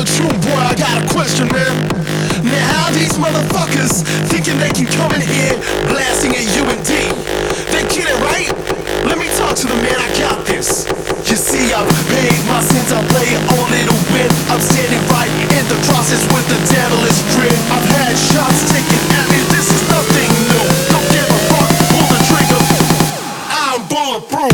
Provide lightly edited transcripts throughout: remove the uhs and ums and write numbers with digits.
true, boy, I got a question, man. Now how these motherfuckers thinking they can come in here blasting at you and D? They get it, right? Let me talk to the man, I got this. You see, I've paid my sins, I play only to win. I'm standing right in the process with the devilish grin. I've had shots taken at me, this is nothing new. Don't give a fuck, pull the trigger. I'm bulletproof.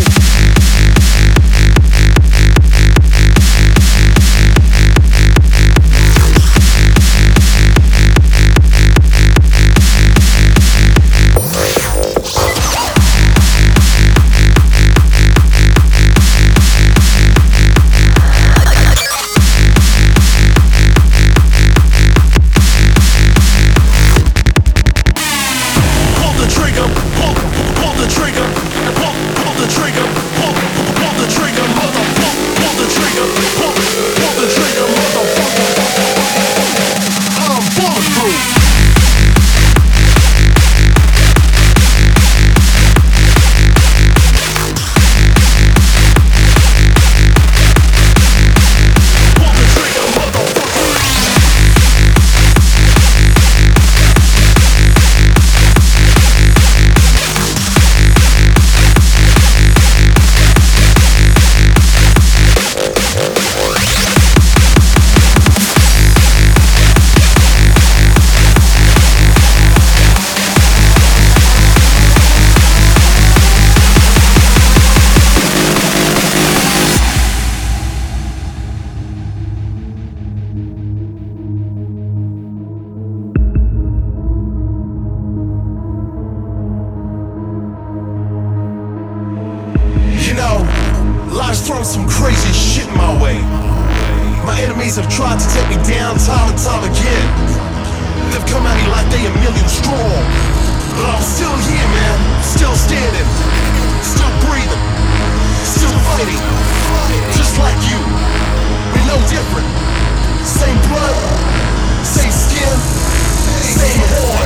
Life's thrown some crazy shit my way. My enemies have tried to take me down time and time again. They've come at me like they a million strong, but I'm still here, man. Still standing, still breathing, still fighting. Just like you, we're no different. Same blood, same skin, same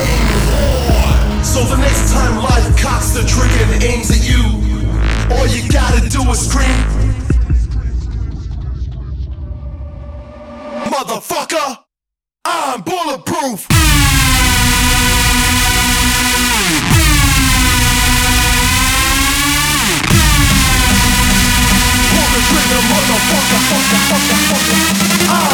heart. So the next time life cocks the trigger and aims at you, all you gotta do is scream, motherfucker, I'm bulletproof. Pull the trigger, motherfucker, I'm